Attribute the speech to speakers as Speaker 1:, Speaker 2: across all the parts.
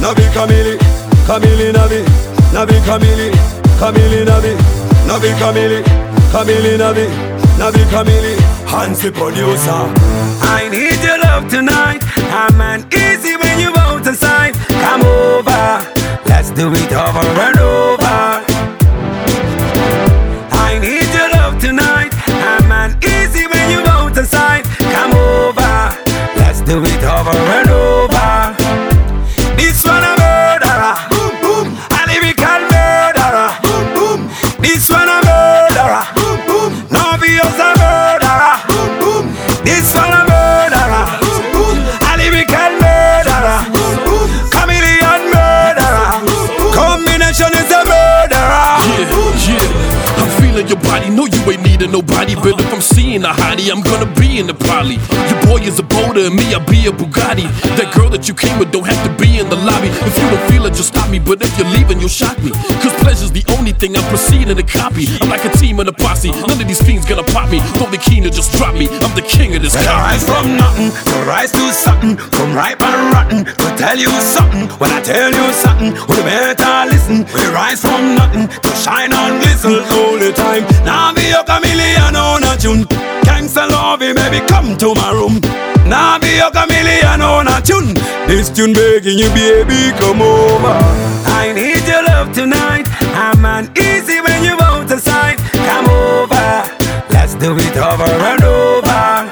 Speaker 1: Nabi Kamili, Kamili Nabi, Nabi Kamili, Kamili Nabi, Nabi Kamili, Kamili Nabi, Nabi Kamili. Hansi producer.
Speaker 2: I need your love tonight. I'm an easy when you bounce aside. Come over, let's do it over and over. I need your love tonight. I'm an easy when you bounce aside. Come over, let's do it over and over. This one a murderer, boom boom. A lyrical murderer, boom boom. This one a murderer, boom boom. Novios a murderer, boom boom. This one a murderer, boom boom. A lyrical murderer, boom boom. Chameleon murderer, boom boom. Combination is a murderer.
Speaker 3: Yeah. I'm feeling your body, know you ain't needing nobody. But if I'm seeing a hottie, I'm gonna be in the poly. Your boy is a boulder and me, I'll be a Bugatti. That girl that you came with don't have to be in the lobby. If you don't feel it, just stop me. But if you're leaving, you'll shock me. Cause pleasure's the only thing I'm proceeding to copy. I'm like a team in a posse. None of these fiends gonna pop me. Don't be keen to just drop me. I'm the king of this
Speaker 2: copy. Rise from nothing, to rise to something. From ripe and rotten, to tell you something. When I tell you something, we better listen. We rise from nothing, to shine and glisten all the time. Now be your chameleon on a tune. Gangsta lovey, baby, come to my room. Now be your chameleon on a tune.
Speaker 1: This tune begging you, baby, come over.
Speaker 2: I need your love tonight. I'm an easy when you bounce aside. Come over, let's do it over and over.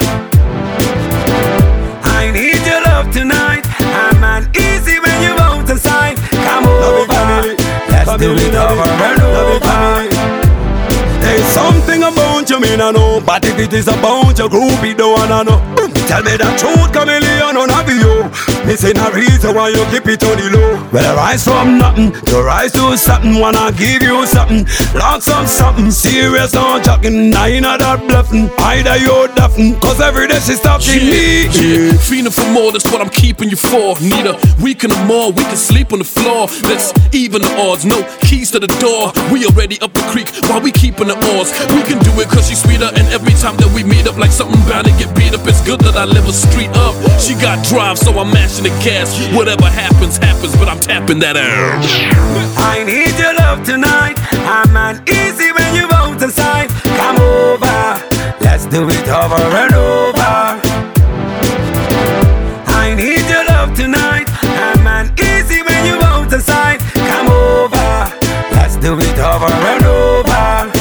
Speaker 2: I need your love tonight. I'm an easy when you bounce aside. Come over, let's do it over and over.
Speaker 1: There's something about you, me no know. But if it is about your group, you don't wanna know. Tell me the truth, chameleon, on a video. Missing a reason why you keep it on the low.
Speaker 2: Well, I rise from nothing to rise to something. Wanna give you something, lots of something. Serious, not joking, I not that bluffing. Either you're duffing, cause every day she's stopping me.
Speaker 3: Yeah, feeling for more, that's what I'm keeping you for. Need a weekend or more, we can sleep on the floor. Let's even the odds, no keys to the door. We already up the creek while we keeping the oars. We can do it cause she's sweeter. And every time that we meet up, like something bound to get beat up. It's good that I live a street up. She got drive, so I'm mashing the gas. Whatever happens, happens, but I'm tapping that ass.
Speaker 2: I need your love tonight. I'm an easy when you bounce aside. Come over, let's do it over and over. I need your love tonight. I'm an easy when you bounce aside. Come over, let's do it over and over.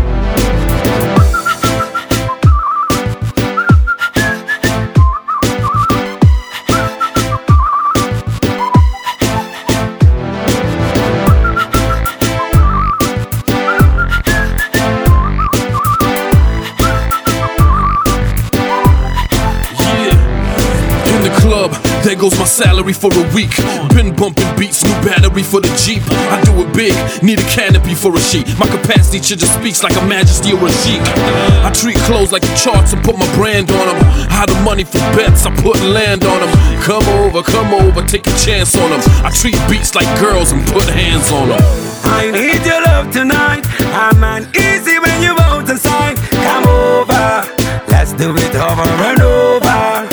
Speaker 3: There goes my salary for a week. Been bumping beats, new battery for the Jeep. I do it big, need a canopy for a sheet. My capacity just speaks like a majesty or a chic. I treat clothes like the charts and put my brand on them. Hide the money for bets, I put land on them. Come over, take a chance on them. I treat beats like girls and put hands on them.
Speaker 2: I need your love tonight. I'm an easy when you bounce aside. Come over, let's do it over and over.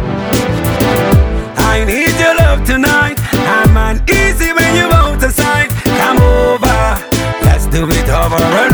Speaker 2: I need your love tonight. I'm an easy when you bounce aside. Come over, let's do it over and over.